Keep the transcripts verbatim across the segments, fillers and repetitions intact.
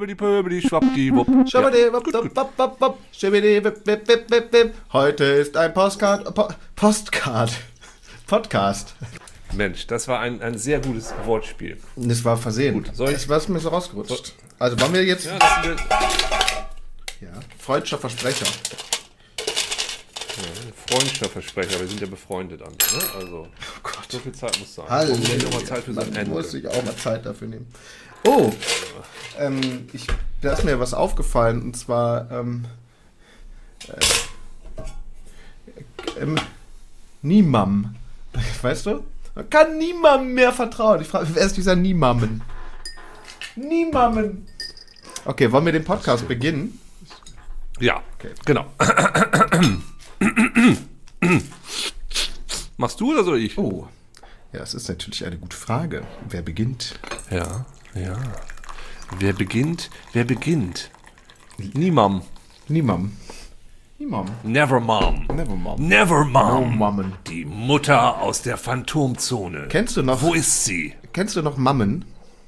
Pöbeli, Pöbeli, Schwappdiwupp. Heute ist ein Postcard, po- Postcard, Podcast. Mensch, das war ein, ein sehr gutes Wortspiel. Das war versehen. Gut, soll ich- Das war mir so rausgerutscht. Also wollen wir jetzt... Ja, das sind wir, Ja, freudscher Versprecher. Freundschaftsversprecher, wir sind ja befreundet, Andi, ne? Also, so viel Zeit muss sein. Halleluja. Brauchen wir noch mal Zeit für so ein Man Ende. muss sich auch mal Zeit dafür nehmen. Oh, ähm, ich, da ist mir was aufgefallen, und zwar, ähm, äh, ähm, Niemam. Weißt du? Man kann niemandem mehr vertrauen. Ich frage, wer ist dieser Niemammen? Niemammen. Okay, wollen wir den Podcast beginnen? Ja, Okay. genau. Machst du oder soll ich? Oh, ja, das ist natürlich eine gute Frage. Wer beginnt? Ja, ja. Wer beginnt? Wer beginnt? Niemam. Niemam. Niemam. Never Mom. Never mom. Never No Mom. Mammen. Die Mutter aus der Phantomzone. Kennst du noch? Wo ist sie? Kennst du noch Mammen?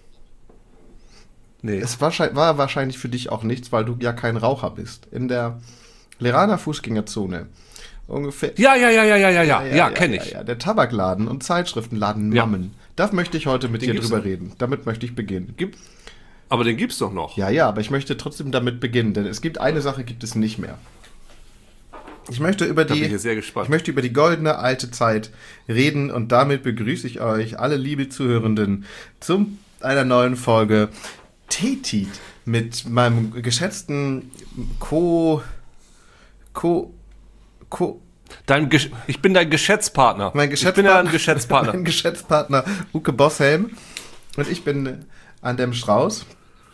Nee. Es war, war wahrscheinlich für dich auch nichts, weil du ja kein Raucher bist. In der Leraner Fußgängerzone ungefähr. Ja, ja, ja, ja, ja, ja, ja, ja, kenne ich. Ja, ja, der Tabakladen und Zeitschriftenladen Ja. Mammen. Da möchte ich heute mit Den dir gibt's drüber noch. reden. Damit möchte ich beginnen. Gibt, aber den gibt's doch noch. Ja, ja, aber ich möchte trotzdem damit beginnen, denn es gibt eine Sache, gibt es nicht mehr. Ich möchte über Da bin die ich jetzt sehr gespannt. Ich möchte über die goldene alte Zeit reden und damit begrüße ich euch, alle liebe Zuhörenden, zu einer neuen Folge Tetit mit meinem geschätzten Co... Co... Co... Dein Gesch- ich bin dein Geschäftspartner. Mein Ich bin ja ein Geschäftspartner, Geschäftspartner. mein Geschäftspartner Uke Bosshelm und ich bin Andem Strauß.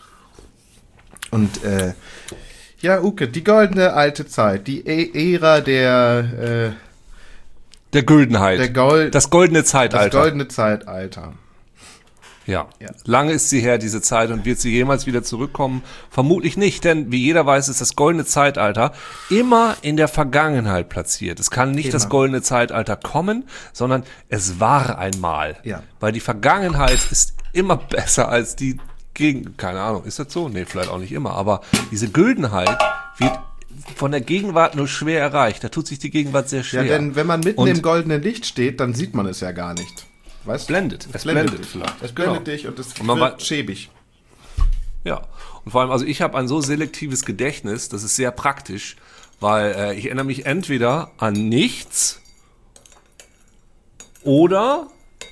Und äh, ja, Uke, die goldene alte Zeit, die e Ära der, äh, Der Güldenheit. der Gold, das goldene das Zeitalter. goldene Zeitalter. Ja. Ja. Lange ist sie her, diese Zeit, und wird sie jemals wieder zurückkommen? Vermutlich nicht, denn wie jeder weiß, ist das goldene Zeitalter immer in der Vergangenheit platziert. Es kann nicht Immer. das goldene Zeitalter kommen, sondern es war einmal. Ja. Weil die Vergangenheit ist immer besser als die Gegen... Keine Ahnung, ist das so? Nee, vielleicht auch nicht immer. Aber diese Güldenheit wird von der Gegenwart nur schwer erreicht. Da tut sich die Gegenwart sehr Ja, schwer. denn wenn man mitten Und- im goldenen Licht steht, dann sieht man es ja gar nicht. Weißt du? Blendet. Es Es blendet, blendet dich. vielleicht. Es blendet Genau. dich und es Und man wird wei- schäbig. Ja, und vor allem, also ich habe ein so selektives Gedächtnis, das ist sehr praktisch, weil äh, ich erinnere mich entweder an nichts oder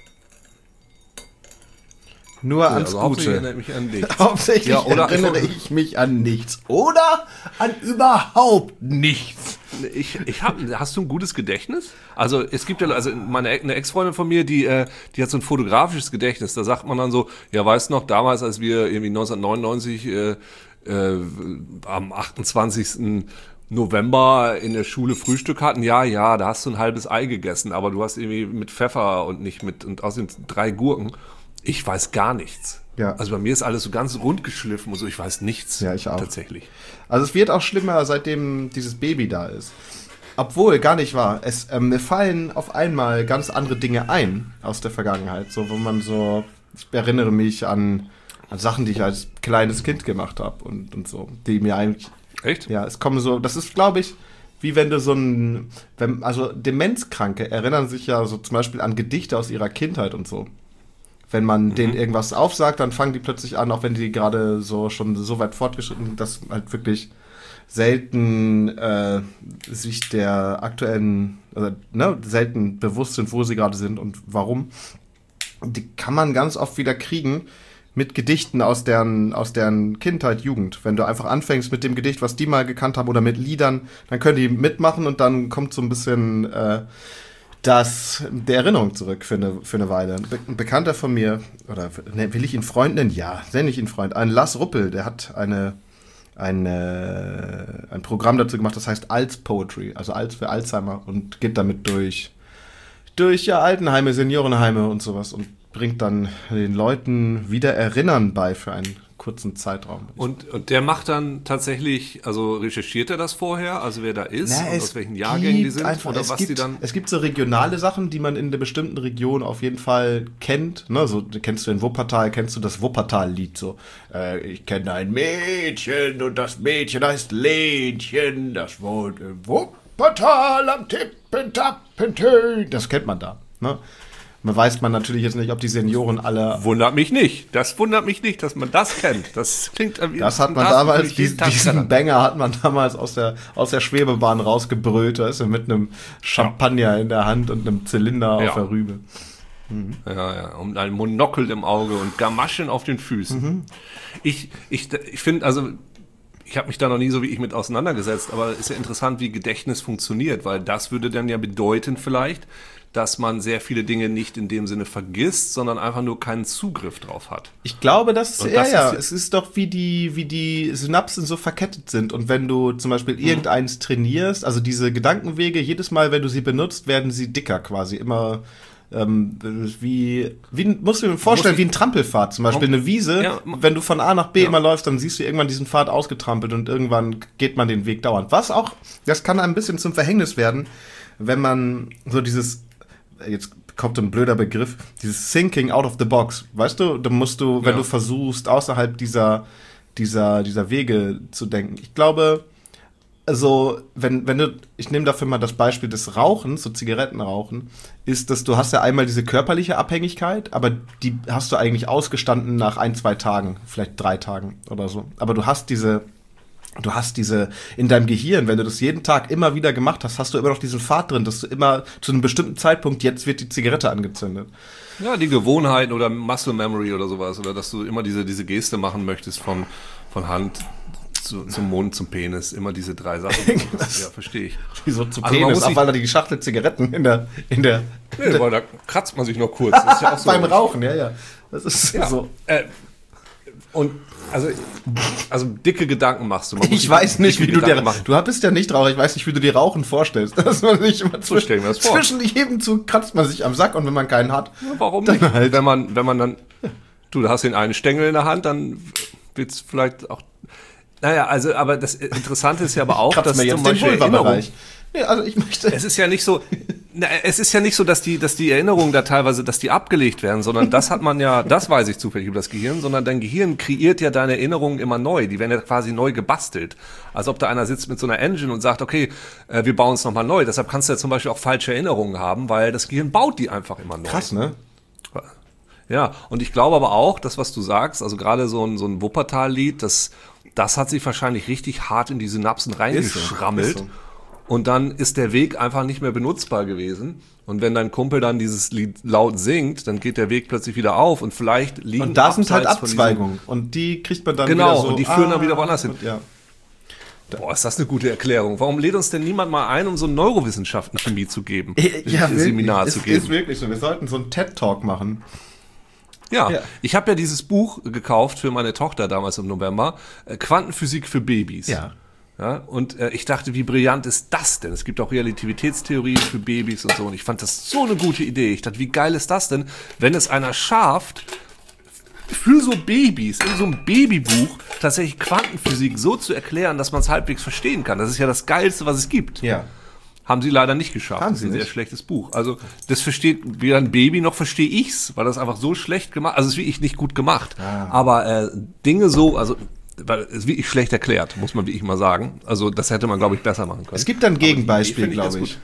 Nur ans also hauptsächlich Gute. erinnere ich mich an nichts. Hauptsächlich Ja, oder- erinnere ich mich an nichts. Oder an überhaupt nichts. Ich, ich hab, hast du ein gutes Gedächtnis? Also es gibt ja, also meine eine Ex-Freundin von mir, die, äh, die hat so ein fotografisches Gedächtnis. Da sagt man dann so, ja, weißt du noch, damals, als wir irgendwie neunzehnhundertneunundneunzig äh, äh, am achtundzwanzigsten November in der Schule Frühstück hatten, ja, ja, da hast du ein halbes Ei gegessen, aber du hast irgendwie mit Pfeffer und nicht mit, und außerdem drei Gurken. Ich weiß gar nichts. Ja. Also bei mir ist alles so ganz rund geschliffen und so, ich weiß nichts. Ja, ich auch. Tatsächlich. Also es wird auch schlimmer, seitdem dieses Baby da ist. Obwohl, gar nicht wahr. Es ähm, mir fallen auf einmal ganz andere Dinge ein aus der Vergangenheit. So, wo man so, ich erinnere mich an, an Sachen, die ich als kleines Kind gemacht habe und, und so, die mir eigentlich, Echt? ja, es kommen so, das ist, glaube ich, wie wenn du so ein, wenn, also Demenzkranke erinnern sich ja so zum Beispiel an Gedichte aus ihrer Kindheit und so. Wenn man denen irgendwas aufsagt, dann fangen die plötzlich an, auch wenn die gerade so schon so weit fortgeschritten sind, dass halt wirklich selten äh, sich der aktuellen, also, ne, selten bewusst sind, wo sie gerade sind und warum. Die kann man ganz oft wieder kriegen mit Gedichten aus deren, aus deren Kindheit, Jugend. Wenn du einfach anfängst mit dem Gedicht, was die mal gekannt haben, oder mit Liedern, dann können die mitmachen und dann kommt so ein bisschen äh, das der Erinnerung zurück für eine, für eine Weile. Be- Ein Bekannter von mir, oder ne, will ich ihn Freund nennen? Ja, nenne ich ihn Freund. Ein Lass Ruppel, der hat eine, eine, ein Programm dazu gemacht, das heißt Alz Poetry, also Alz für Alzheimer, und geht damit durch, durch ja, Altenheime, Seniorenheime und sowas und bringt dann den Leuten wieder Erinnern bei für einen kurzen Zeitraum. Und, und der macht dann tatsächlich, also recherchiert er das vorher, also wer da ist Na, und aus welchen Jahrgängen die sind einfach, oder es was gibt, die dann... Es gibt so regionale Sachen, die man in der bestimmten Region auf jeden Fall kennt. Ne? So, kennst du in Wuppertal, kennst du das Wuppertal-Lied so. Äh, ich kenne ein Mädchen und das Mädchen heißt Lenchen, das wohnt in Wuppertal am Tippentappentö. Das kennt man da. Ne? Man weiß man natürlich jetzt nicht, ob die Senioren alle... Wundert mich nicht. Das wundert mich nicht, dass man das kennt. Das klingt... Das hat man damals, diesen, diesen Banger hat man damals aus der, aus der Schwebebahn rausgebrüllt, weißt du, mit einem Champagner in der Hand und einem Zylinder ja. auf der Rübe. Mhm. Ja, ja, und ein Monokel im Auge und Gamaschen auf den Füßen. Mhm. Ich, ich, ich finde, also... Ich habe mich da noch nie so wie ich mit auseinandergesetzt, aber ist ja interessant, wie Gedächtnis funktioniert, weil das würde dann ja bedeuten vielleicht, dass man sehr viele Dinge nicht in dem Sinne vergisst, sondern einfach nur keinen Zugriff drauf hat. Ich glaube, das ist, und ja, das ja, ist, es ist doch, wie die, wie die Synapsen so verkettet sind. Und wenn du zum Beispiel mhm. irgendeins trainierst, also diese Gedankenwege, jedes Mal, wenn du sie benutzt, werden sie dicker quasi, immer ähm, wie, wie, musst du dir vorstellen, wie ein Trampelpfad, zum Beispiel eine Wiese. Ja. Wenn du von A nach B ja. immer läufst, dann siehst du irgendwann diesen Pfad ausgetrampelt und irgendwann geht man den Weg dauernd. Was auch, das kann ein bisschen zum Verhängnis werden, wenn man so dieses, jetzt kommt ein blöder Begriff, dieses Thinking out of the box, weißt du, da musst du, wenn ja. du versuchst, außerhalb dieser, dieser, dieser Wege zu denken. Ich glaube, also, wenn, wenn du, ich nehme dafür mal das Beispiel des Rauchens, so Zigarettenrauchen, ist, dass du hast ja einmal diese körperliche Abhängigkeit, aber die hast du eigentlich ausgestanden nach ein, zwei Tagen, vielleicht drei Tagen oder so. Aber du hast diese, du hast diese, in deinem Gehirn, wenn du das jeden Tag immer wieder gemacht hast, hast du immer noch diesen Pfad drin, dass du immer zu einem bestimmten Zeitpunkt, jetzt wird die Zigarette angezündet. Ja, die Gewohnheiten oder Muscle Memory oder sowas, oder dass du immer diese, diese Geste machen möchtest von, von Hand zu, zum Mund, zum Penis, immer diese drei Sachen. Das, ja, verstehe ich. Wieso zum also Penis? Auch weil da die Schachtel Zigaretten in der, in der... Nee, weil da kratzt man sich noch kurz. Das ist ja auch so. Beim Rauchen, ja, ja. Das ist ja so. Äh, und also, also dicke Gedanken machst du. Man ich weiß nicht, wie du dir... Du bist ja nicht Raucher, ich weiß nicht, wie du dir Rauchen vorstellst. Dass man sich immer so stellen wir das vor. Zwischen jedem Zug kratzt man sich am Sack und wenn man keinen hat... Ja, warum nicht? Halt. Wenn man, wenn man dann... Du, da hast den einen Stängel in der Hand, dann wird's vielleicht auch... Naja, also, aber das Interessante ist ja aber auch, dass zum Beispiel Erinnerung... Nee, also ich möchte... Es ist ja nicht so, na, es ist ja nicht so, dass die, dass die Erinnerungen da teilweise, dass die abgelegt werden, sondern das hat man ja, das weiß ich zufällig über das Gehirn, sondern dein Gehirn kreiert ja deine Erinnerungen immer neu, die werden ja quasi neu gebastelt. Als ob da einer sitzt mit so einer Engine und sagt, okay, äh, wir bauen es nochmal neu. Deshalb kannst du ja zum Beispiel auch falsche Erinnerungen haben, weil das Gehirn baut die einfach immer neu. Krass, ne? Ja, und ich glaube aber auch, das, was du sagst, also gerade so ein, so ein Wuppertal-Lied, das, das hat sich wahrscheinlich richtig hart in die Synapsen reingeschrammelt. Ist so, ist so. Und dann ist der Weg einfach nicht mehr benutzbar gewesen. Und wenn dein Kumpel dann dieses Lied laut singt, dann geht der Weg plötzlich wieder auf und vielleicht liegen Und da sind halt Abzweigungen. Und die kriegt man dann genau, wieder so. Genau, und die führen ah, dann wieder woanders hin. Und, ja. Boah, ist das eine gute Erklärung. Warum lädt uns denn niemand mal ein, um so Neurowissenschaften-Chemie zu geben? Ja, ein Seminar wirklich. zu Ist, geben. Ist wirklich so. Wir sollten so einen TED-Talk machen. Ja, ja, ich habe ja dieses Buch gekauft für meine Tochter damals im November, äh, Quantenphysik für Babys. Ja. Ja, und äh, ich dachte, wie brillant ist das denn? Es gibt auch Relativitätstheorien für Babys und so. Und ich fand das so eine gute Idee. Ich dachte, wie geil ist das denn, wenn es einer schafft, für so Babys, in so einem Babybuch, tatsächlich Quantenphysik so zu erklären, dass man es halbwegs verstehen kann. Das ist ja das Geilste, was es gibt. Ja. Haben sie leider nicht geschafft. Haben das ist sie ein nicht. sehr schlechtes Buch. Also das versteht weder ein Baby noch verstehe ich's, weil das einfach so schlecht gemacht, also es ist wirklich nicht gut gemacht. Ah. Aber äh, Dinge so, also weil es ist wirklich schlecht erklärt, muss man wirklich mal sagen. Also das hätte man, glaube ich, besser machen können. Es gibt ein Gegenbeispiel, glaube ich.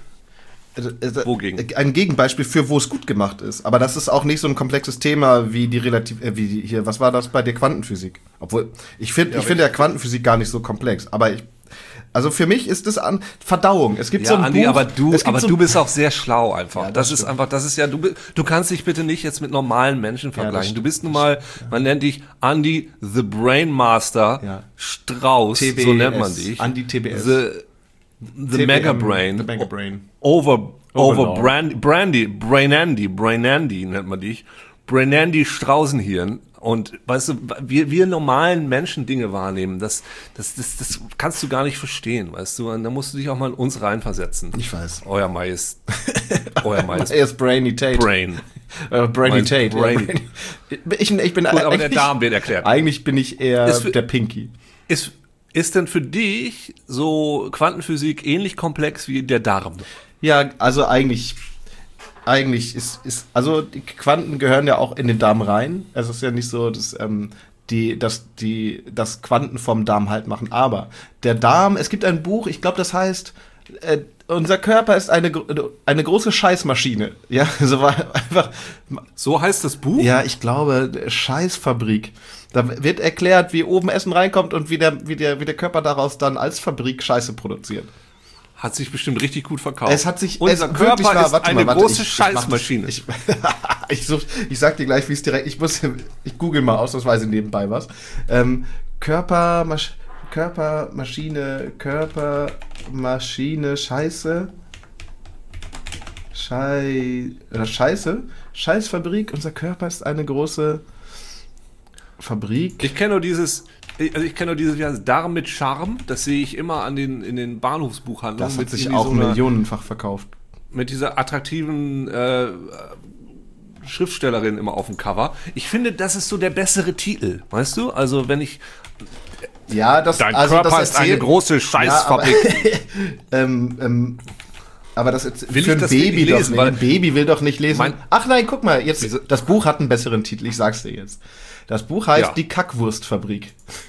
Wogegen? Ein Gegenbeispiel für, wo es gut gemacht ist. Aber das ist auch nicht so ein komplexes Thema wie die relativ, äh, wie die hier, was war das bei der Quantenphysik? Obwohl, ich finde, ja, ich finde ja Quantenphysik gar nicht so komplex. Aber ich, also für mich ist das an Verdauung. Es gibt ja, so ein Andi, Buch, aber du, aber so du bist auch sehr schlau einfach. Ja, das, das ist stimmt. einfach, das ist ja, du, du kannst dich bitte nicht jetzt mit normalen Menschen vergleichen. Ja, du bist nun mal, man nennt dich Andi the Brain Master ja. Strauß, T B S, so nennt man dich. Andi T B S. The, the Mega Brain. The Mega Brain. Over, over Brandy, Brandy, Brain Andy, Brain Andy nennt man dich. Brenandi Straußenhirn. Und weißt du, wir, wir normalen Menschen Dinge wahrnehmen, das, das, das, das kannst du gar nicht verstehen, weißt du? Und da musst du dich auch mal in uns reinversetzen. Ich weiß. Euer Majest. Euer Majest. Er ist Brainy Tate. Brain. Uh, Brainy Majest Tate. Brain. Ja, ich, ich bin Gut, aber der Darm wird erklärt. Eigentlich bin ich eher Ist für- der Pinky. Ist, ist denn für dich so Quantenphysik ähnlich komplex wie der Darm? Ja, also eigentlich, eigentlich ist, ist, also die Quanten gehören ja auch in den Darm rein. Es ist ja nicht so, dass, ähm, die, dass die, das Quanten vom Darm halt machen. Aber der Darm, es gibt ein Buch, ich glaube, das heißt, äh, unser Körper ist eine, gro- eine große Scheißmaschine. Ja, so war einfach, So heißt das Buch? ja, ich glaube, Scheißfabrik. Da wird erklärt, wie oben Essen reinkommt und wie der, wie der, wie der Körper daraus dann als Fabrik Scheiße produziert. Hat sich bestimmt richtig gut verkauft. Es hat sich Unser es Körper wirklich wahr, ist warte eine mal, warte, große ich- ich mach das- Scheißmaschine. Ich, ich, such, ich sag dir gleich, wie es direkt. Ich muss, ich google mal ausnahmsweise nebenbei was. Ähm, Körper, Masch, Körper, Maschine, Körper, Maschine, Scheiße, Schei, oder Scheiße, Scheißfabrik. Unser Körper ist eine große Fabrik. Ich kenne nur dieses, also ich kenne nur dieses ja, Darm mit Charme. Das sehe ich immer an den in den Bahnhofsbuchhandlungen. Das hat mit sich irgendwie auch so einer, millionenfach verkauft. mit dieser attraktiven äh, Schriftstellerin immer auf dem Cover. Ich finde, das ist so der bessere Titel, weißt du? Also wenn ich Ja, das, dein also Körper das ist eine erzählt- große Scheißfabrik. Ja, aber, ähm, ähm, aber das jetzt Will für ich ein das Baby wirklich doch lesen, nicht. weil- Ein Baby will doch nicht lesen. Mein- Ach nein, guck mal, jetzt Wieso? das Buch hat einen besseren Titel. Ich sag's dir jetzt. Das Buch heißt Ja. Die Kackwurstfabrik.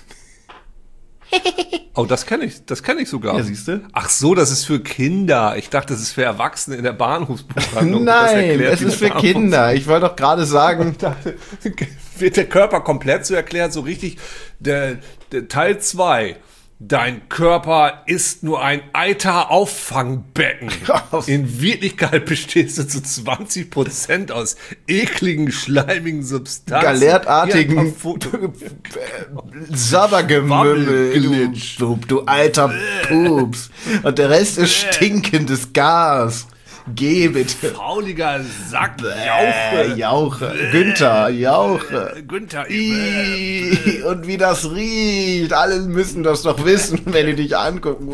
Oh, das kenne ich, das kenne ich sogar. Ja, siehst du? Ach so, das ist für Kinder. Ich dachte, das ist für Erwachsene in der Bahnhofsbuchhandlung. Das Nein, erklärt, es wie ist der für Bahnhof- Kinder. Ich wollte doch gerade sagen, Wird der Körper komplett so erklärt, so richtig. Der, der Teil zwei. Dein Körper ist nur ein Eiter-Auffangbecken. In Wirklichkeit bestehst du zu zwanzig Prozent aus ekligen, schleimigen Substanzen. galertartigen Hier ein paar Foto- Sabbergemümmel, du, Wabbelglitsch. du, du alter Pups. Und der Rest ist stinkendes Gas. Geh bitte. Fauliger Sack. Äh, Jauche. Jauche. Günther, Jauche. Äh, Günther. Ih, und wie das riecht. Alle müssen das doch wissen, wenn die dich angucken.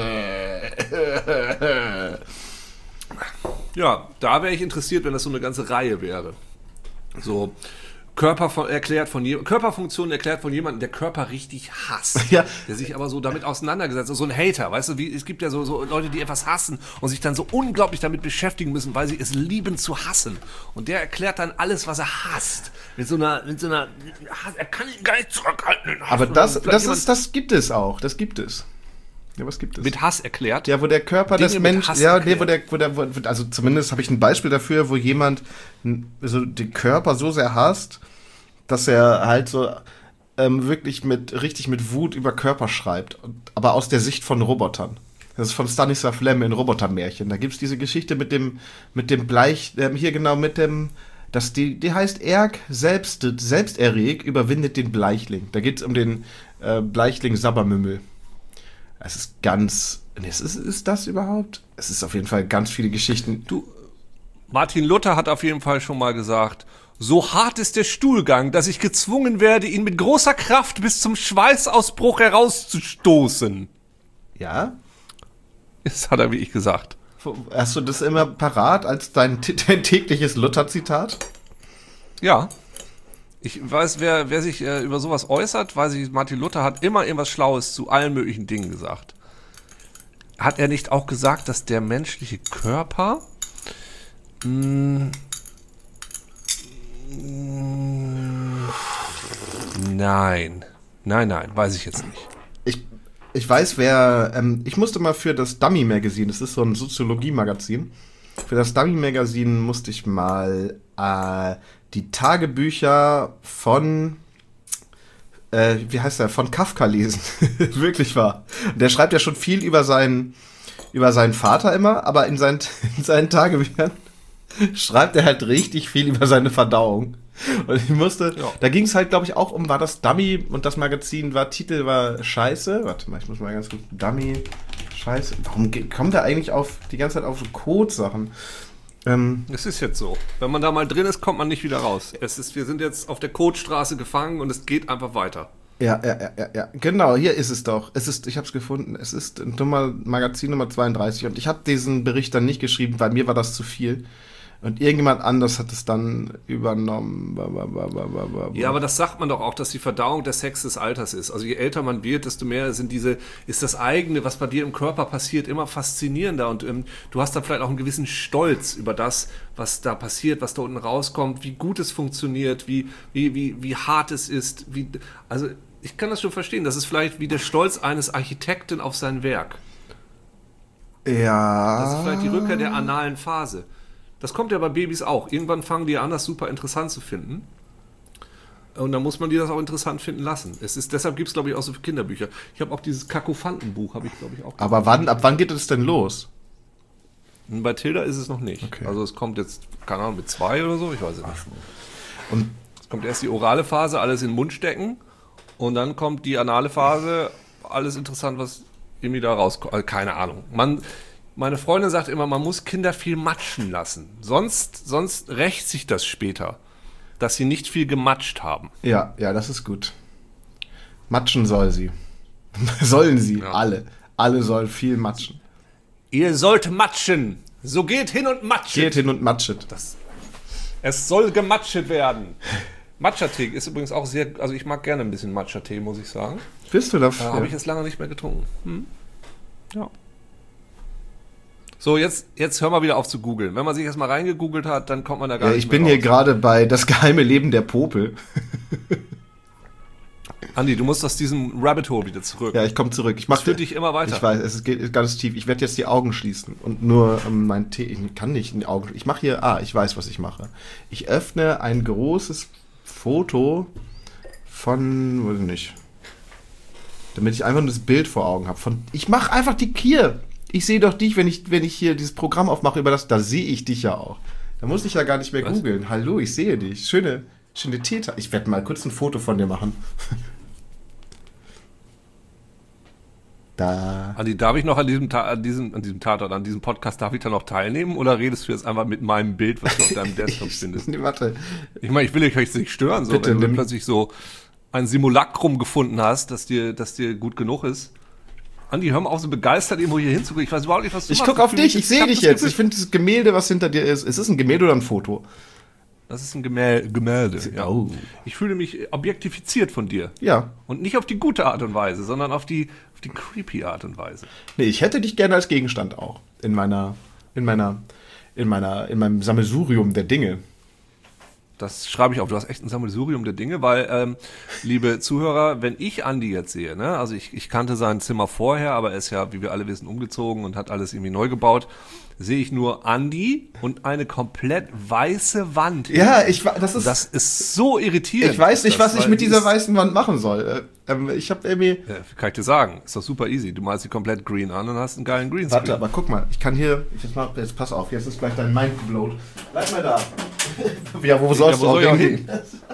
Ja, da wäre ich interessiert, wenn das so eine ganze Reihe wäre. So Körper von, erklärt von je- Körperfunktionen erklärt von jemandem, der Körper richtig hasst. Ja. Der sich aber so damit auseinandergesetzt hat. So ein Hater, weißt du, wie, es gibt ja so, so Leute, die etwas hassen und sich dann so unglaublich damit beschäftigen müssen, weil sie es lieben zu hassen. Und der erklärt dann alles, was er hasst. Mit so einer, mit so einer, er kann ihn gar nicht zurückhalten. den Hass. Aber das, Und vielleicht das, jemand ist, das gibt es auch. Das gibt es. Ja, was gibt es? mit Hass erklärt. Ja, wo der Körper Dinge des mit Menschen, Hass ja, nee, erklärt. wo der, wo der, wo, also zumindest habe ich ein Beispiel dafür, wo jemand n- so den Körper so sehr hasst, dass er halt so ähm, wirklich mit richtig mit Wut über Körper schreibt, und, aber aus der Sicht von Robotern. Das ist von Stanislav Lem in Robotermärchen. Da gibt's diese Geschichte mit dem mit dem Bleich, ähm, hier genau mit dem, das die die heißt Erg selbst selbsterreg überwindet den Bleichling. Da geht's um den äh, Bleichling Sabbermümmel. Es ist ganz. Nee, ist, ist, ist das überhaupt? Es ist auf jeden Fall ganz viele Geschichten. Du, Martin Luther hat auf jeden Fall schon mal gesagt, so hart ist der Stuhlgang, dass ich gezwungen werde, ihn mit großer Kraft bis zum Schweißausbruch herauszustoßen. Ja? Das hat er wie ich gesagt. Hast du das immer parat als dein, dein tägliches Luther-Zitat? Ja. Ich weiß, wer, wer sich äh, über sowas äußert, weiß ich, Martin Luther hat immer irgendwas Schlaues zu allen möglichen Dingen gesagt. Hat er nicht auch gesagt, dass der menschliche Körper mh, mh, nein, nein, nein, weiß ich jetzt nicht. Ich, ich weiß, wer. Ähm, ich musste mal für das Dummy-Magazin, das ist so ein Soziologie-Magazin, für das Dummy-Magazin musste ich mal äh, die Tagebücher von. Äh, wie heißt der? Von Kafka lesen. Wirklich wahr. Der schreibt ja schon viel über seinen, über seinen Vater immer, aber in seinen, in seinen Tagebüchern schreibt er halt richtig viel über seine Verdauung. Und ich musste, Ja. da ging es halt, glaube ich, auch um, war das Dummy und das Magazin war, Titel war Scheiße. Warte mal, ich muss mal ganz gut, Dummy, Scheiße. Warum ge- kommt er eigentlich auf, die ganze Zeit auf so Code-Sachen? Ähm, Es ist jetzt so. Wenn man da mal drin ist, kommt man nicht wieder raus. Es ist, wir sind jetzt auf der Codestraße gefangen und es geht einfach weiter. ja, ja, ja, ja, ja, genau, hier ist es doch. Es ist, ich habe es gefunden. Es ist Nummer, Magazin Nummer zweiunddreißig und ich habe diesen Bericht dann nicht geschrieben, weil mir war das zu viel. Und irgendjemand anders hat es dann übernommen. Ja, aber das sagt man doch auch, dass die Verdauung der Sex des Alters ist. Also je älter man wird, desto mehr sind diese, ist das eigene, was bei dir im Körper passiert, immer faszinierender. Und ähm, du hast da vielleicht auch einen gewissen Stolz über das, was da passiert, was da unten rauskommt, wie gut es funktioniert, wie, wie, wie, wie hart es ist. Wie, also ich kann das schon verstehen. Das ist vielleicht wie der Stolz eines Architekten auf sein Werk. Ja. Das ist vielleicht die Rückkehr der analen Phase. Das kommt ja bei Babys auch. Irgendwann fangen die an, das super interessant zu finden. Und dann muss man die das auch interessant finden lassen. Es ist, deshalb gibt es, glaube ich, auch so Kinderbücher. Ich habe auch dieses Kakophantenbuch, habe ich, glaube ich, auch. Aber wann, ab wann geht es denn los? Bei Tilda ist es noch nicht. Okay. Also es kommt jetzt, keine Ahnung, mit zwei oder so, ich weiß es nicht. Und Es kommt erst die orale Phase, alles in den Mund stecken. Und dann kommt die anale Phase, alles interessant, was irgendwie da rauskommt. Also keine Ahnung. Man... Meine Freundin sagt immer, man muss Kinder viel matschen lassen. Sonst, sonst rächt sich das später, dass sie nicht viel gematscht haben. ja, ja, das ist gut. Matschen soll sie. Sollen sie, Ja. alle. Alle sollen viel matschen. Ihr sollt matschen. So geht hin und matschet. Geht hin und matschet. Das, es soll gematschet werden. Matcha-Tee ist übrigens auch sehr, also ich mag gerne ein bisschen Matcha-Tee, muss ich sagen. Bist du Da dafür? habe ich jetzt lange nicht mehr getrunken. Hm? Ja. So, jetzt, jetzt hör mal wieder auf zu googeln. Wenn man sich erst mal reingegoogelt hat, dann kommt man da gar Ja, nicht ich mehr bin hier raus. gerade bei Das geheime Leben der Popel. Andi, du musst aus diesem Rabbit Hole wieder zurück. Ja, ich komme zurück. Ich Das mach führt dich immer weiter. Ich weiß, es geht ganz tief. Ich werde jetzt die Augen schließen und nur ähm, mein Tee. Ich kann nicht in die Augen. Ich mache hier. Ah, ich weiß, was ich mache. Ich öffne ein großes Foto von, weiß ich nicht, damit ich einfach nur das Bild vor Augen habe. Von, ich mache einfach die hier. Ich sehe doch dich, wenn ich, wenn ich hier dieses Programm aufmache über das, da sehe ich dich ja auch. Da muss ich ja gar nicht mehr Was? googeln. Hallo, ich sehe dich. Schöne, schöne Täter. Ich werde mal kurz ein Foto von dir machen. Da. Andi, darf ich noch an diesem, Ta an diesem, an diesem Tatort, an diesem Podcast, darf ich da noch teilnehmen oder redest du jetzt einfach mit meinem Bild, was du auf deinem Desktop findest? Nee, warte. Ich meine, ich will euch jetzt nicht stören, so, Bitte, wenn du nimm- plötzlich so ein Simulacrum gefunden hast, das dir, das dir gut genug ist. Andi, hör mal auf, so begeistert irgendwo hier hinzugucken. Ich weiß überhaupt nicht, was du Ich machst. gucke auf fühl dich, mich- ich sehe hab dich das jetzt. Gefühl- Ich finde das Gemälde, was hinter dir ist. Ist es ein Gemälde oder ein Foto? Das ist ein Gemälde. Gemälde ja. Oh. Ich fühle mich objektifiziert von dir. Ja. Und nicht auf die gute Art und Weise, sondern auf die, auf die creepy Art und Weise. Nee, ich hätte dich gerne als Gegenstand auch. In meiner, in meiner, in meiner, in meinem Sammelsurium der Dinge. Das schreibe ich auf. Du hast echt ein Sammelsurium der Dinge, weil, ähm, liebe Zuhörer, wenn ich Andi jetzt sehe, ne, also ich, ich kannte sein Zimmer vorher, aber er ist ja, wie wir alle wissen, umgezogen und hat alles irgendwie neu gebaut, sehe ich nur Andi und eine komplett weiße Wand. Ja, ich wa- das ist. Das ist so irritierend. ich weiß nicht, Das, was ich weil mit dieser die ist- weißen Wand machen soll. Äh, ähm, ich habe irgendwie. Ja, kann ich dir sagen. Ist doch super easy. Du malst sie komplett green an und hast einen geilen Greenscreen. Warte, aber guck mal, ich kann hier. Ich jetzt, mal, jetzt pass auf, jetzt ist gleich dein Mind geblowt. Bleib mal da. Ja, wo sollst wo du soll ich auch auch hingehen?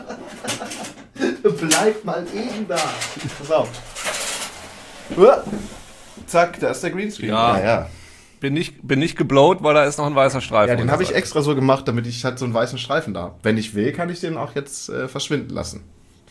Bleib mal eben da. Pass auf. Uah. Zack, da ist der Greenscreen. Ja. ja. ja. Bin nicht, bin nicht geblowt, weil da ist noch ein weißer Streifen. Ja, den unter habe ich Seite. extra so gemacht, damit ich halt so einen weißen Streifen da habe. Wenn ich will, kann ich den auch jetzt äh, verschwinden lassen.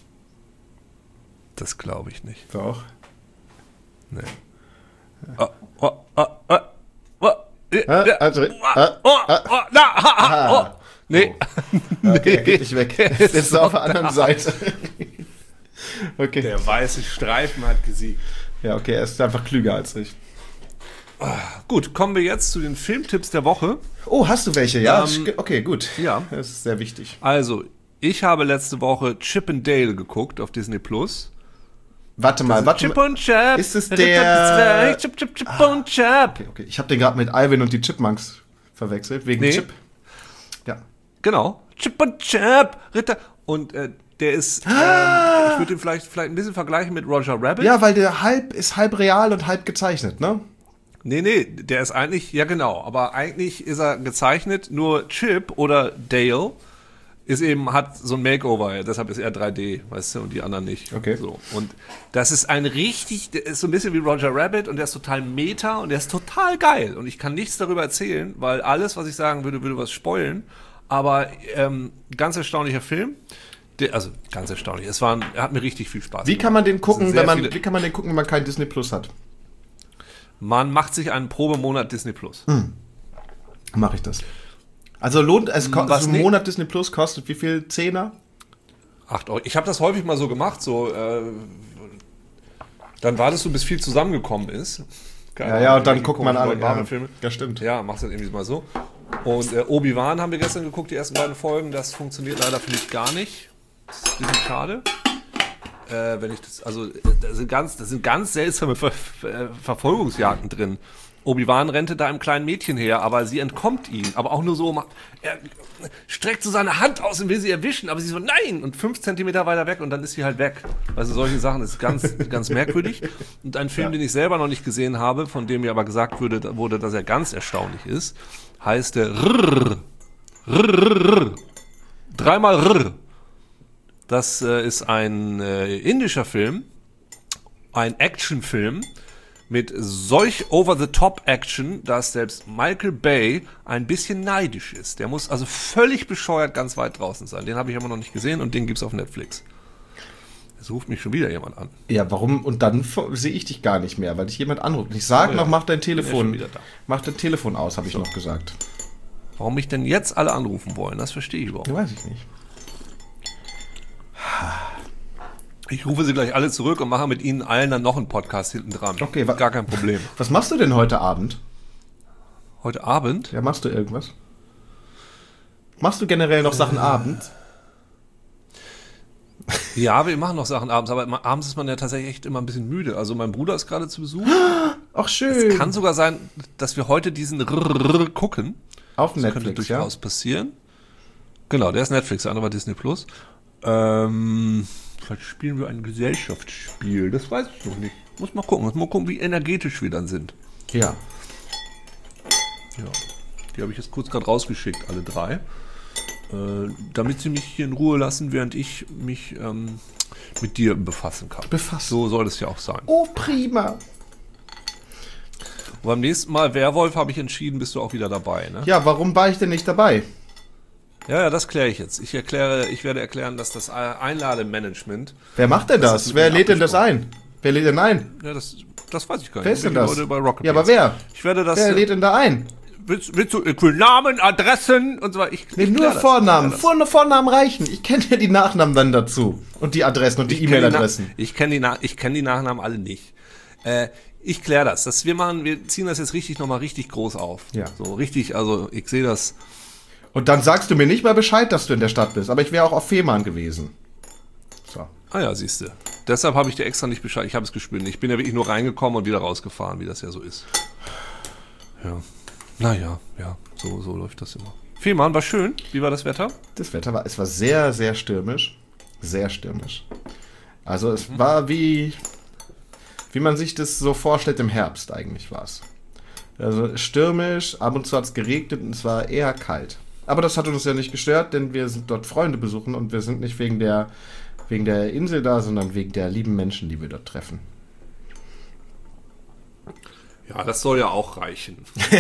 Das glaube ich nicht. Doch. Nee. Oh, oh, oh, oh, oh, äh, Ah, äh, also, oh, ah, oh, oh, na, ha, ha, ah. oh. Nee. Okay, er geht nicht weg. Jetzt ist er auf der anderen Seite. Okay. Der weiße Streifen hat gesiegt. Ja, okay, er ist einfach klüger als ich. Gut, kommen wir jetzt zu den Filmtipps der Woche. Oh, hast du welche? Ja, Ähm, sch- okay, gut. ja. Das ist sehr wichtig. Also, ich habe letzte Woche Chip and Dale geguckt auf Disney Plus. Warte mal, warte Chip mal. und Chap. Ist es Ritter der- des Rechts, Chip, Chip, Chip und Chap. Okay, okay. Ich habe den gerade mit Alvin und die Chipmunks verwechselt, wegen Nee. Chip. Ja. Genau. Chip und Chap, Ritter. Und äh, der ist, ähm, ich würde ihn vielleicht, vielleicht ein bisschen vergleichen mit Roger Rabbit. Ja, weil der halb ist halb real und halb gezeichnet, ne? Nee, nee, der ist eigentlich, ja genau, aber eigentlich ist er gezeichnet, nur Chip oder Dale ist eben, hat so ein Makeover, deshalb ist er drei D, weißt du, und die anderen nicht. Okay. So. Und das ist ein richtig, der ist so ein bisschen wie Roger Rabbit und der ist total meta und der ist total geil. Und ich kann nichts darüber erzählen, weil alles, was ich sagen würde, würde was spoilen. Aber ähm, ganz erstaunlicher Film. Der, also ganz erstaunlich. Es war, ein, er hat mir richtig viel Spaß Wie gemacht. kann man den gucken, wenn man, viele, wie kann man den gucken, wenn man kein Disney Plus hat? Man macht sich einen Probemonat Disney Plus. Hm. Mache ich das. Also lohnt es, ko- Was so ein nicht? Monat Disney Plus kostet wie viel? Zehner? acht Euro. Ich habe das häufig mal so gemacht, so äh, dann wartest du, bis viel zusammengekommen ist. Keine Ja, Ahnung, ja, und dann welche guckt man komischen alle Marvel-Filme. Ja, stimmt. Ja, machst du das irgendwie mal so. Und äh, Obi-Wan haben wir gestern geguckt, die ersten beiden Folgen. Das funktioniert leider für mich gar nicht. Das ist ein bisschen schade. Äh, wenn ich das, also, äh, da sind ganz, das sind ganz seltsame Ver Ver Verfolgungsjagden drin. Obi-Wan rennte da einem kleinen Mädchen her, aber sie entkommt ihm. Aber auch nur so, er streckt so seine Hand aus und will sie erwischen, aber sie so, nein! Und fünf Zentimeter weiter weg und dann ist sie halt weg. Also solche Sachen ist ganz, ganz merkwürdig. Und ein Film, ja. den ich selber noch nicht gesehen habe, von dem mir aber gesagt wurde, wurde, dass er ganz erstaunlich ist, heißt der Rrrr. Rrrr. Dreimal Rrrr. Das äh, ist ein äh, indischer Film, ein Actionfilm, mit solch Over-the-Top-Action, dass selbst Michael Bay ein bisschen neidisch ist. Der muss also völlig bescheuert ganz weit draußen sein. Den habe ich aber noch nicht gesehen und den gibt's auf Netflix. Jetzt ruft mich schon wieder jemand an. Ja, warum? Und dann sehe ich dich gar nicht mehr, weil dich jemand anruft. Ich sage oh, noch, ja. mach dein Telefon, Ja, mach dein Telefon aus, habe ich so. noch gesagt. Warum mich denn jetzt alle anrufen wollen, das verstehe ich überhaupt nicht. Ja, weiß ich nicht. Ich rufe sie gleich alle zurück und mache mit ihnen allen dann noch einen Podcast hinten dran. Okay, wa- gar kein Problem. Was machst du denn heute Abend? Heute Abend? Ja, machst du irgendwas? Machst du generell noch Sachen abends? Ja, wir machen noch Sachen abends, aber immer- abends ist man ja tatsächlich echt immer ein bisschen müde. Also mein Bruder ist gerade zu Besuch. Ach, schön. Es kann sogar sein, dass wir heute diesen Rrrr gucken. Auf Das könnte Netflix, ja? durchaus passieren. Genau, der ist Netflix, der andere war Disney Plus. Ähm, vielleicht spielen wir ein Gesellschaftsspiel. Das weiß ich noch nicht. Muss mal gucken. Muss mal gucken, wie energetisch wir dann sind. Ja. Ja. Die habe ich jetzt kurz gerade rausgeschickt, alle drei. Äh, damit sie mich hier in Ruhe lassen, während ich mich ähm, mit dir befassen kann. Befassen. So soll es ja auch sein. Oh, prima. Und beim nächsten Mal Werwolf habe ich entschieden, bist du auch wieder dabei, ne? Ja, warum war ich denn nicht dabei? Ja, ja, das kläre ich jetzt. Ich erkläre, ich werde erklären, dass das Einlademanagement. Wer macht denn Das das? ist mit Wer mir lädt denn das abgesprochen. ein? Wer lädt denn ein? Ja, das, das weiß ich gar nicht. Wer ist denn Die das? Leute bei Rocket Ja, aber Beans. wer? Ich werde das. Wer äh, lädt denn da ein? willst, willst du ich will Namen, Adressen und so weiter? Ich, Nee, ich nur klär das. Vornamen. Ich klär Vor, Vornamen reichen. Ich kenne ja die Nachnamen dann dazu. Und die Adressen und die das. Ich kenn die E-Mail-Adressen. Na- Ich kenne die, Na- ich kenn die Nachnamen alle nicht. Äh, ich kläre das. das. Wir machen, wir ziehen das jetzt richtig nochmal richtig groß auf. Ja. So richtig, also ich sehe das. Und dann sagst du mir nicht mal Bescheid, dass du in der Stadt bist. Aber ich wäre auch auf Fehmarn gewesen. So. Ah ja, siehst du. Deshalb habe ich dir extra nicht Bescheid. Ich habe es gespürt. Ich bin ja wirklich nur reingekommen und wieder rausgefahren, wie das ja so ist. Ja. Naja, ja, so, so läuft das immer. Fehmarn, war schön. Wie war das Wetter? Das Wetter war, es war sehr, sehr stürmisch. Sehr stürmisch. Also es war wie, wie man sich das so vorstellt im Herbst eigentlich war es. Also stürmisch, ab und zu hat es geregnet und es war eher kalt. Aber das hat uns ja nicht gestört, denn wir sind dort Freunde besuchen und wir sind nicht wegen der, wegen der Insel da, sondern wegen der lieben Menschen, die wir dort treffen. Ja, das soll ja auch reichen.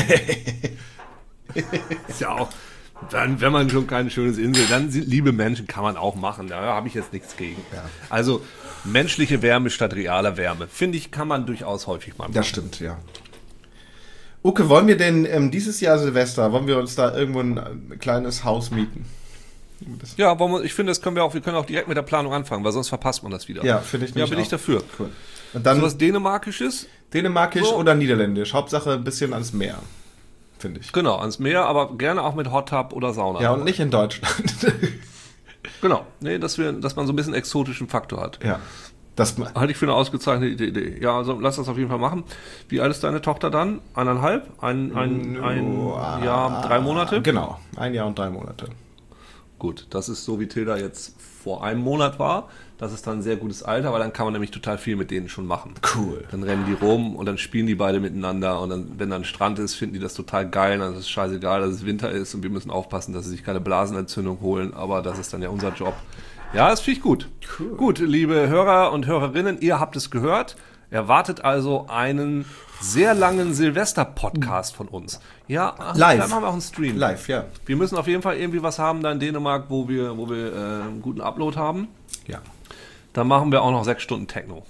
Ist ja auch, dann, wenn man schon keine schöne Insel, dann sind liebe Menschen, kann man auch machen. Da habe ich jetzt nichts gegen. Ja. Also menschliche Wärme statt realer Wärme, finde ich, kann man durchaus häufig mal machen. Das stimmt, ja. Uke, wollen wir denn ähm, dieses Jahr Silvester, wollen wir uns da irgendwo ein äh, kleines Haus mieten? Das, Ja, wollen wir, ich finde, das können wir auch, wir können auch direkt mit der Planung anfangen, weil sonst verpasst man das wieder. ja, finde ich Ja, nämlich bin ich auch. dafür. Cool. Und dann So was Dänemarkisches? Dänemarkisch So. oder Niederländisch. Hauptsache ein bisschen ans Meer, finde ich. Genau, ans Meer, aber gerne auch mit Hot Tub oder Sauna. Ja, und nicht in Deutschland. Genau, nee, dass, wir, dass man so ein bisschen exotischen Faktor hat. ja. Das, Halte ich für eine ausgezeichnete Idee. Ja, also lass das auf jeden Fall machen. Wie alt ist deine Tochter dann? Eineinhalb? Ein, ein, ein Oh, Jahr, drei Monate? Genau, ein Jahr und drei Monate. gut. Das ist so, wie Tilda jetzt vor einem Monat war. Das ist dann ein sehr gutes Alter, weil dann kann man nämlich total viel mit denen schon machen. Cool. Dann rennen die rum und dann spielen die beide miteinander und dann, wenn dann Strand ist, finden die das total geil. Dann ist es scheißegal, dass es Winter ist und wir müssen aufpassen, dass sie sich keine Blasenentzündung holen, aber das ist dann ja unser Job. Ja, das finde ich gut. Cool. Gut, liebe Hörer und Hörerinnen, ihr habt es gehört. Erwartet also einen sehr langen Silvester-Podcast von uns. Ja, live. Dann machen wir auch einen Stream. Live, ja. Wir müssen auf jeden Fall irgendwie was haben da in Dänemark, wo wir, wo wir äh, einen guten Upload haben. Ja. Dann machen wir auch noch sechs Stunden Techno.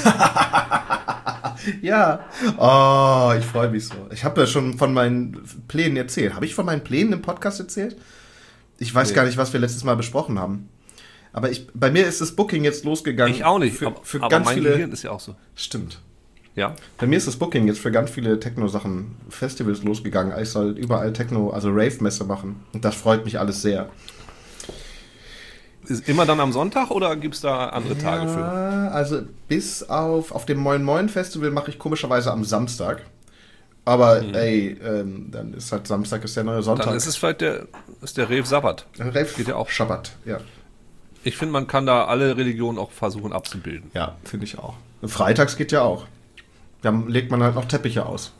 Ja. Oh, ich freue mich so. Ich habe ja schon von meinen Plänen erzählt. Habe ich von meinen Plänen im Podcast erzählt? Ich weiß nee. gar nicht, was wir letztes Mal besprochen haben. Aber ich, bei mir ist das Booking jetzt losgegangen. Ich auch nicht. Für, aber, für aber ganz mein viele. Gehirn ist ja auch so. Stimmt. Ja. Bei mir ist das Booking jetzt für ganz viele Techno-Sachen, Festivals losgegangen. Ich soll überall Techno, also Rave-Messe machen. Und das freut mich alles sehr. Ist immer dann am Sonntag oder gibt es da andere ja, Tage für? Also bis auf, auf dem Moin Moin Festival mache ich komischerweise am Samstag. Aber mhm. ey, ähm, dann ist halt Samstag ist der neue Sonntag. Dann ist es vielleicht der, ist der Rave Sabbat. Rave geht ja auch. Schabbat, ja. Ich finde, man kann da alle Religionen auch versuchen abzubilden. Ja, finde ich auch. Freitags geht ja auch. Dann legt man halt noch Teppiche aus.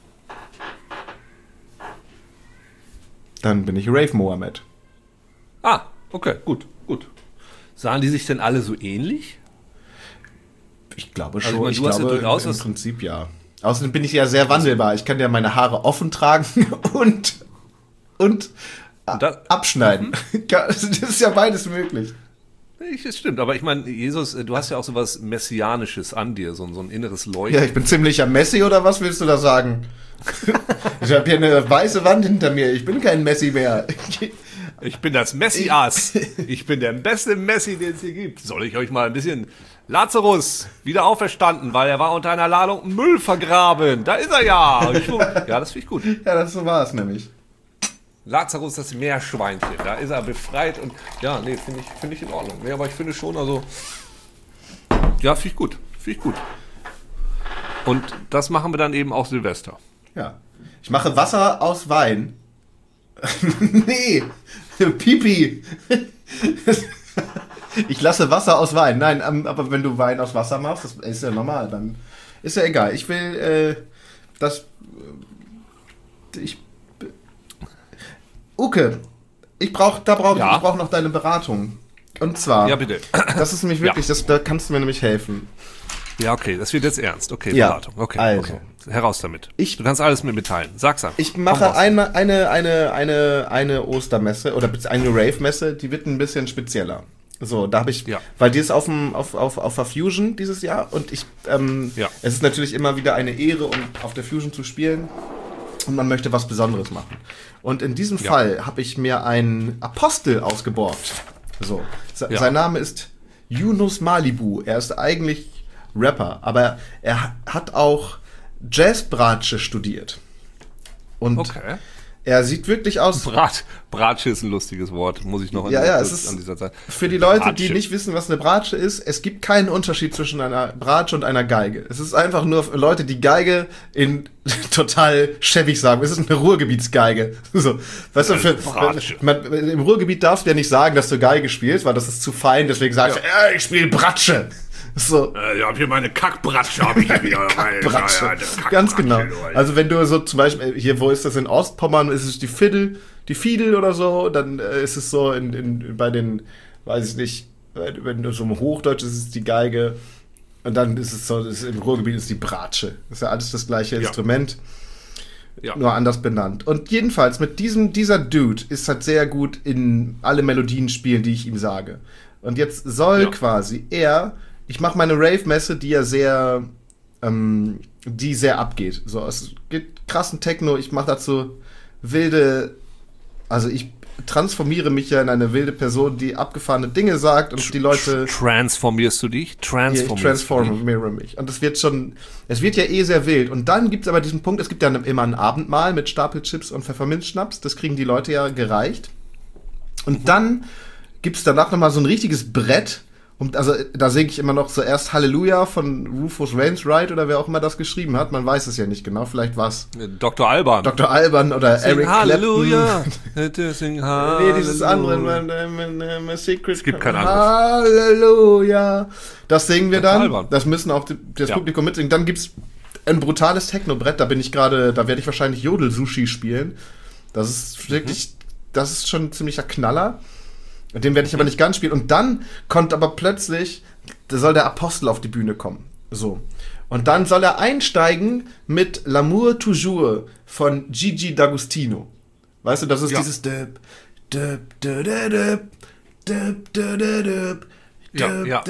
Dann bin ich Rave Mohammed. Ah, okay, gut, gut. Sahen die sich denn alle so ähnlich? Ich glaube schon. Also, ich meine, du ich hast glaube, ja durchaus im, im Prinzip ja. Außerdem bin ich ja sehr wandelbar. Ich kann ja meine Haare offen tragen und, und, und das, abschneiden. Mhm. Das ist ja beides möglich. Das stimmt, aber ich meine, Jesus, du hast ja auch so was Messianisches an dir, so, so ein inneres Leuchten. Ja, ich bin ziemlicher Messi, oder was willst du da sagen? Ich habe hier eine weiße Wand hinter mir, ich bin kein Messi mehr. Ich bin das Messias. Ich bin der beste Messi, den es hier gibt. Soll ich euch mal ein bisschen... Lazarus, wieder auferstanden, weil er war unter einer Ladung Müll vergraben. Da ist er ja. Ja, das finde ich gut. Ja, das so war es nämlich. Lazarus, das Meerschweinchen, da ist er befreit und ja, nee, finde ich, find ich in Ordnung. Nee, aber ich finde schon, also, ja, finde ich gut, finde ich gut. Und das machen wir dann eben auch Silvester. Ja, ich mache Wasser aus Wein. Nee, Pipi. Ich lasse Wasser aus Wein. Nein, aber wenn du Wein aus Wasser machst, das ist ja normal, dann ist ja egal. Ich will, äh, das, ich, Uke, ich brauch, da brauche ich, ja. ich brauche noch deine Beratung. Und zwar, ja, bitte. Das ist nämlich wirklich, ja. das, da kannst du mir nämlich helfen. Ja, okay, das wird jetzt ernst. Okay, ja, Beratung. Okay, also. okay. Heraus damit. Ich, du kannst alles mit mitteilen. Sag's an. Ich mache eine, eine, eine, eine, eine Ostermesse oder eine Rave-Messe, die wird ein bisschen spezieller. So, da habe ich, ja. weil die ist auf dem, auf, auf, auf der Fusion dieses Jahr und ich, ähm, ja. es ist natürlich immer wieder eine Ehre, um auf der Fusion zu spielen und man möchte was Besonderes machen. Und in diesem ja. Fall habe ich mir einen Apostel ausgeborgt. So, Se- ja. sein Name ist Yunus Malibu. Er ist eigentlich Rapper, aber er hat auch Jazzbratsche studiert. Und okay. er sieht wirklich aus... Brat, Bratsche ist ein lustiges Wort, muss ich noch ja, ja, es ist an dieser Zeit. Für die Leute, Bratsche. die nicht wissen, was eine Bratsche ist, es gibt keinen Unterschied zwischen einer Bratsche und einer Geige. Es ist einfach nur für Leute, die Geige in total schäbig sagen. Es ist eine Ruhrgebietsgeige. So, weißt du, für, man, im Ruhrgebiet darfst du ja nicht sagen, dass du Geige spielst, weil das ist zu fein, deswegen sagst du, ja. äh, ich spiele Bratsche. So. Äh, ich hab hier meine Kackbratsche, hab ich hier wieder. Kackbratsche. Ja, ja, ganz genau. Also wenn du so zum Beispiel, hier, wo ist das in Ostpommern, ist es die Fiddle, die Fiedel oder so, dann äh, ist es so in, in, bei den, weiß ich nicht, wenn du so im Hochdeutsch ist, ist es die Geige und dann ist es so, ist, im Ruhrgebiet ist die Bratsche. Das ist ja alles das gleiche ja. Instrument, ja. nur anders benannt. Und jedenfalls mit diesem, dieser Dude ist halt sehr gut in alle Melodien spielen, die ich ihm sage. Und jetzt soll ja. quasi er Ich mache meine Rave-Messe, die ja sehr, ähm, die sehr abgeht. So, es gibt krassen Techno, ich mache dazu wilde, also ich transformiere mich ja in eine wilde Person, die abgefahrene Dinge sagt und die Leute... Transformierst du dich? Transformierst ja, ich transformiere mich. Und es wird schon, es wird ja eh sehr wild. Und dann gibt es aber diesen Punkt, es gibt ja immer ein Abendmahl mit Stapelchips und Pfefferminzschnaps, das kriegen die Leute ja gereicht. Und mhm. dann gibt es danach nochmal so ein richtiges Brett, Und also da singe ich immer noch zuerst Halleluja von Rufus Wainwright oder wer auch immer das geschrieben hat. Man weiß es ja nicht genau. Vielleicht war es Doktor Alban. Doktor Alban oder Sing Eric Halleluja. Clapton. Sing Halleluja. Nee, dieses andere. My, my, my, my Secret. Es gibt kein anderes. Halleluja. Das singen wir Doktor dann. Alban. Das müssen auch die, das Ja. Publikum mitsingen. Dann gibt's ein brutales Techno-Brett. Da bin ich gerade, da werde ich wahrscheinlich Jodel-Sushi spielen. Das ist wirklich, mhm. das ist schon ein ziemlicher Knaller. Den werde ich aber nicht ganz spielen. Und dann kommt aber plötzlich, da soll der Apostel auf die Bühne kommen. So. Und dann soll er einsteigen mit L'amour toujours von Gigi D'Agostino. Weißt du, das ist ja. dieses Dip, Dip, Dip, Dip, Dip, Dip, Dip, Ja, ja.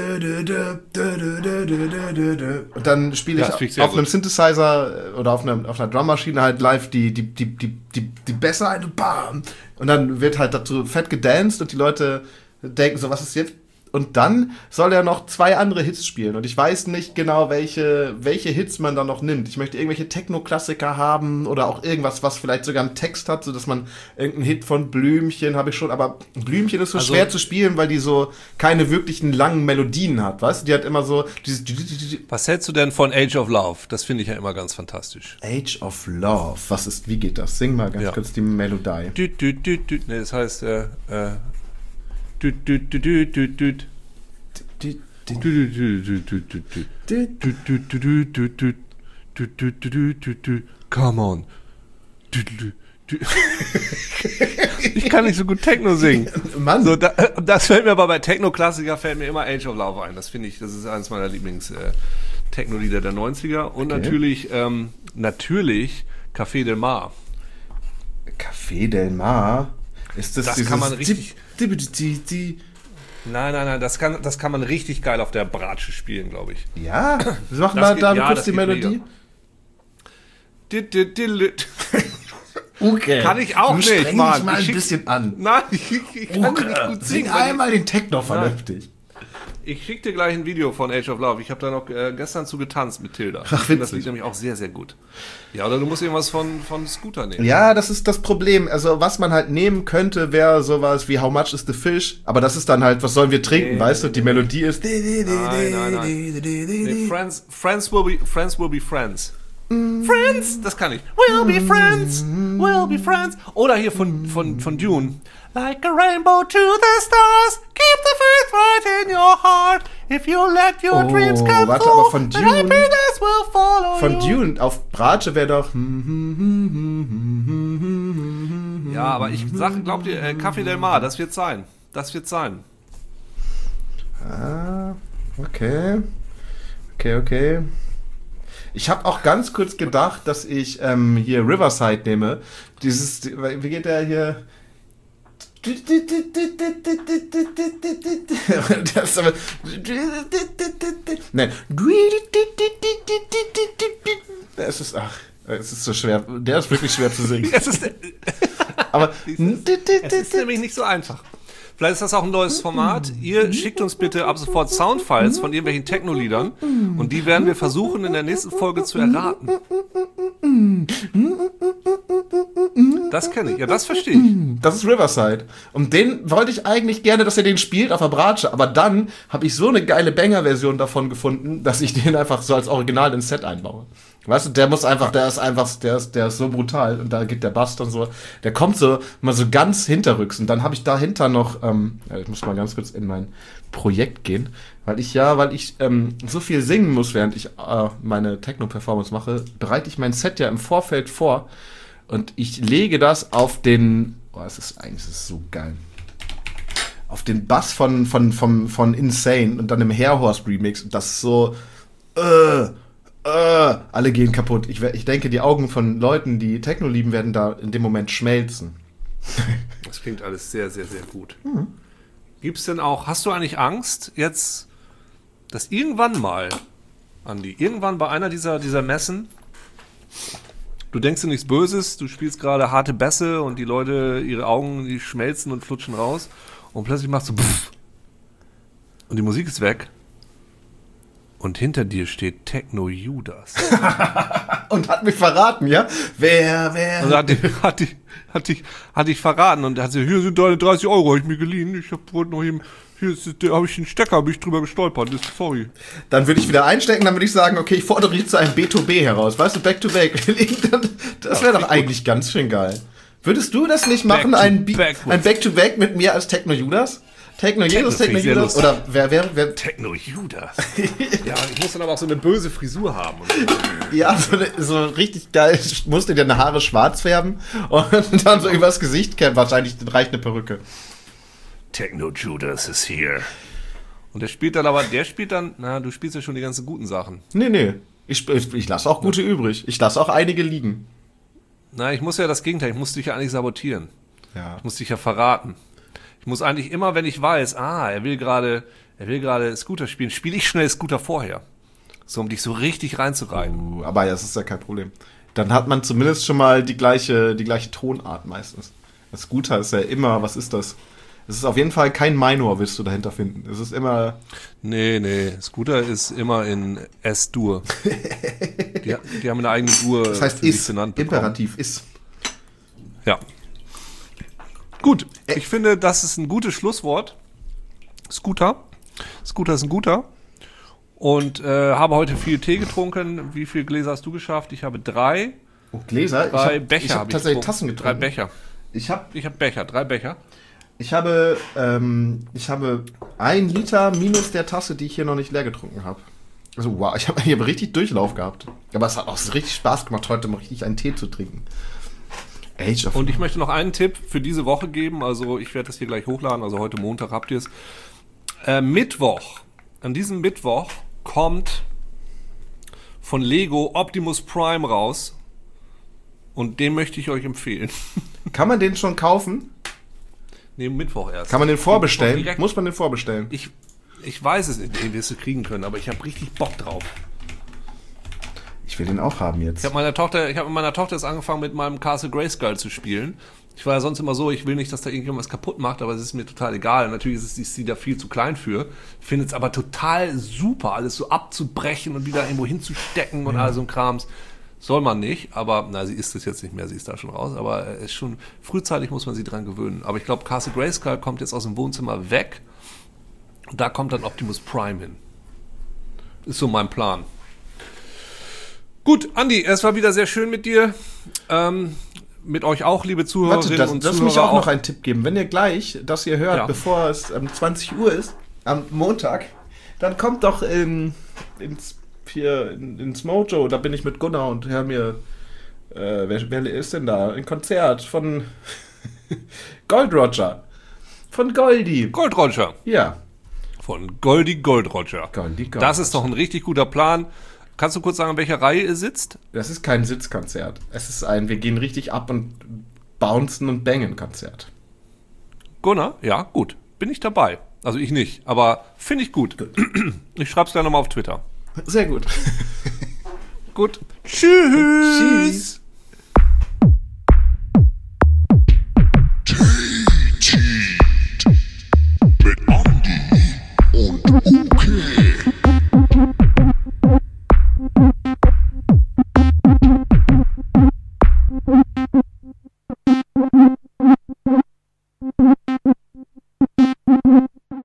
Und dann spiele Ja, ich sehr auf gut. einem Synthesizer oder auf einer, auf einer Drummaschine halt live die, die, die, die, die, die Bässe ein und bam. Und dann wird halt dazu fett gedanced und die Leute denken so, was ist jetzt? Und dann soll er noch zwei andere Hits spielen. Und ich weiß nicht genau, welche, welche Hits man dann noch nimmt. Ich möchte irgendwelche Techno-Klassiker haben oder auch irgendwas, was vielleicht sogar einen Text hat, sodass man irgendeinen Hit von Blümchen habe ich schon. Aber Blümchen ist so Also- schwer zu spielen, weil die so keine wirklichen langen Melodien hat, weißt du? Die hat immer so dieses Was hältst du denn von Age of Love? Das finde ich ja immer ganz fantastisch. Age of Love. Was ist, wie geht das? Sing mal ganz Ja. kurz die Melodie. Düt, düt, düt, düt. Nee, das heißt, äh, äh, düt, düt, düt, düt, düt, düt. Die- die- Düt, düt, düt, düt, düt, düt. die- Düt, düt, düt, düt, düt, düt. Düt, düt, düt, düt, düt, düt. Come on. Düt, düt, düt. Ich kann nicht so gut Techno singen. Mann. So, da, das fällt mir aber bei Techno-Klassiker fällt mir immer Age of Love ein. Das finde ich, das ist eines meiner Lieblings-Techno-Lieder der neunziger. Und Okay. natürlich, ähm, natürlich Café Del Mar. Café Del Mar. Ist das, Das dieses kann man richtig- Die, die, die, die, Nein, nein, nein, das kann, das kann man richtig geil auf der Bratsche spielen, glaube ich. ja, wir machen Das mal geht- da ja, kurz das die geht Melodie. mega. Dit, dit, dit, dit. Okay. Kann ich auch Nun nicht, streng Mann. dich mal Ich ein schick- bisschen an. Nein, ich, ich kann Uke, nicht gut sing singen. weil einmal den Techno vernünftig. Ich, ich schicke dir gleich ein Video von Age of Love. Ich habe da noch äh, gestern zu getanzt mit Tilda. Ach, Ich finde das witzig. Lied nämlich auch sehr, sehr gut. Ja, oder du musst irgendwas von, von Scooter nehmen. Ja, das ist das Problem. Also, was man halt nehmen könnte, wäre sowas wie How much is the fish? Aber das ist dann halt, was sollen wir trinken, Nee, weißt du? nee, Die nee. Melodie ist. Nein, nein, nein. Nee, friends, friends, will be, friends will be friends. Friends, das kann ich. We'll be friends, we'll be friends. Oder hier von, von, von Dune. Like a rainbow to the stars, keep the faith right in your heart. If you let your Oh, dreams come warte, true, aber von then Dune- happiness will follow Von you. Dune auf Bratsche wäre doch. Ja, aber ich sag, glaubt ihr, äh, Café Del Mar, das wird sein. Das wird sein. Ah, okay. Okay, okay. Ich habe auch ganz kurz gedacht, dass ich ähm, hier Riverside nehme. Dieses, wie geht der hier? Das ist aber. Nein. Es ist, ach, es ist so schwer. Der ist wirklich schwer zu singen. Es ist, Aber. es ist nämlich nicht so einfach. Vielleicht ist das auch ein neues Format. Ihr schickt uns bitte ab sofort Soundfiles von irgendwelchen Techno-Liedern und die werden wir versuchen in der nächsten Folge zu erraten. Das kenne ich, ja, das verstehe ich. Das ist Riverside. Und den wollte ich eigentlich gerne, dass er den spielt auf der Bratsche. Aber dann habe ich so eine geile Banger-Version davon gefunden, dass ich den einfach so als Original ins Set einbaue. Weißt du, der muss einfach, der ist einfach, der ist, der ist so brutal. Und da geht der Bass dann so, der kommt so mal so ganz hinterrücks. Und dann habe ich dahinter noch, ähm, ja, ich muss mal ganz kurz in mein Projekt gehen, weil ich ja, weil ich ähm, so viel singen muss, während ich äh, meine Techno-Performance mache, bereite ich mein Set ja im Vorfeld vor. Und ich lege das auf den, oh, es ist eigentlich, es ist so geil. Auf den Bass von, von, von, von Insane und dann im Hairhorse Remix. Und das ist so, äh, äh, alle gehen kaputt. Ich, ich denke, die Augen von Leuten, die Techno lieben, werden da in dem Moment schmelzen. Das klingt alles sehr, sehr, sehr gut. Mhm. Gibt's denn auch, hast du eigentlich Angst jetzt, dass irgendwann mal, Andi, irgendwann bei einer dieser, dieser Messen, du denkst dir nichts Böses, du spielst gerade harte Bässe und die Leute, ihre Augen, die schmelzen und flutschen raus und plötzlich machst du pff, und die Musik ist weg. Und hinter dir steht Techno Judas. Und hat mich verraten, ja? Wer, wer? Und hat dich, hat dich, hat dich, hat dich verraten und hat gesagt, hier sind deine dreißig Euro, habe ich mir geliehen. Ich hab, wollte noch eben, hier ist, da habe ich einen Stecker, habe ich drüber gestolpert. Das, sorry. Dann würde ich wieder einstecken, dann würde ich sagen, okay, ich fordere dich zu einem B zwei B heraus. Weißt du, Back to Back. Das wäre doch eigentlich ganz schön geil. Würdest du das nicht machen, Back to ein, Bi- backwards. ein Back to Back mit mir als Techno Judas? Techno Jesus, Techno finde ich sehr Judas? lustig. Oder wer, wer, wer? Techno Judas. Ja, ich muss dann aber auch so eine böse Frisur haben. Und so. Ja, so, eine, so richtig geil. Ich musste dir deine Haare schwarz färben und dann so übers Gesicht kämmen. Wahrscheinlich reicht eine Perücke. Techno Judas is here. Und der spielt dann aber, der spielt dann, na, du spielst ja schon die ganzen guten Sachen. Nee, nee. Ich, ich, ich lasse auch gute übrig. Ich lasse auch einige liegen. Na, ich muss ja das Gegenteil, ich muss dich ja eigentlich sabotieren. Ja. Ich muss dich ja verraten. Ich muss eigentlich immer, wenn ich weiß, ah, er will gerade, er will gerade Scooter spielen, spiele ich schnell Scooter vorher. So, um dich so richtig reinzureihen. Uh, aber ja, das ist ja kein Problem. Dann hat man zumindest schon mal die gleiche, die gleiche Tonart meistens. Das Scooter ist ja immer, was ist das? Es ist auf jeden Fall kein Minor, wirst du dahinter finden. Es ist immer... Nee, nee, Scooter ist immer in S-Dur. die, die haben eine eigene Dur Das heißt für sich ist, benannt bekommen. Imperativ ist. Ja. Gut, ich finde, das ist ein gutes Schlusswort. Scooter. Scooter ist ein guter. Und äh, habe heute viel Tee getrunken. Wie viele Gläser hast du geschafft? Ich habe drei. Oh, Gläser? Drei ich hab, Becher ich habe habe ich tatsächlich getrunken. Tassen Drei getrunken. Becher. Ich habe Ich habe Becher, drei Becher. ich habe, ähm, ich habe ein Liter minus der Tasse, die ich hier noch nicht leer getrunken habe. Also wow, ich habe hier richtig Durchlauf gehabt. Aber es hat auch so richtig Spaß gemacht, heute mal richtig einen Tee zu trinken. Age of Und ich möchte noch einen Tipp für diese Woche geben. Also ich werde das hier gleich hochladen. Also heute Montag habt ihr es. Äh, Mittwoch. An diesem Mittwoch kommt von Lego Optimus Prime raus. Und den möchte ich euch empfehlen. Kann man den schon kaufen? Nee, Mittwoch erst. Kann man den vorbestellen? Direkt- Muss man den vorbestellen? Ich, ich weiß es nicht, den wirst du kriegen können, aber ich habe richtig Bock drauf. Ich will den auch haben jetzt. Ich habe meiner Tochter, ich habe mit meiner Tochter jetzt angefangen, mit meinem Castle Grayskull zu spielen. Ich war ja sonst immer so, ich will nicht, dass da irgendjemand was kaputt macht, aber es ist mir total egal. Natürlich ist, es, ist sie da viel zu klein für. Ich finde es aber total super, alles so abzubrechen und wieder irgendwo hinzustecken und all so ein Krams. Soll man nicht, aber, na, sie ist es jetzt nicht mehr, sie ist da schon raus, aber es ist schon, frühzeitig muss man sie dran gewöhnen. Aber ich glaube, Castle Grayskull kommt jetzt aus dem Wohnzimmer weg und da kommt dann Optimus Prime hin. Ist so mein Plan. Gut, Andi, es war wieder sehr schön mit dir. Ähm, mit euch auch, liebe Zuhörerinnen Warte, das, und lass Zuhörer. mich auch noch auch. einen Tipp geben. Wenn ihr gleich das hier hört, Ja. bevor es ähm, zwanzig Uhr ist, am Montag, dann kommt doch in, ins, hier, in, ins Mojo, da bin ich mit Gunnar und hör mir, äh, wer, wer ist denn da? Ein Konzert von Gold Roger. Von Goldi. Gold Roger. Ja. Von Goldi Gold Roger. Goldi Gold Das ist doch ein richtig guter Plan. Kannst du kurz sagen, in welcher Reihe ihr sitzt? Das ist kein Sitzkonzert. Es ist ein, wir gehen richtig ab und bouncen und bangen Konzert. Gunnar? Ja, gut. Bin ich dabei. Also ich nicht, aber finde ich gut. Ich schreib's gleich nochmal auf Twitter. Sehr gut. Gut. Tschüss. Tschüss.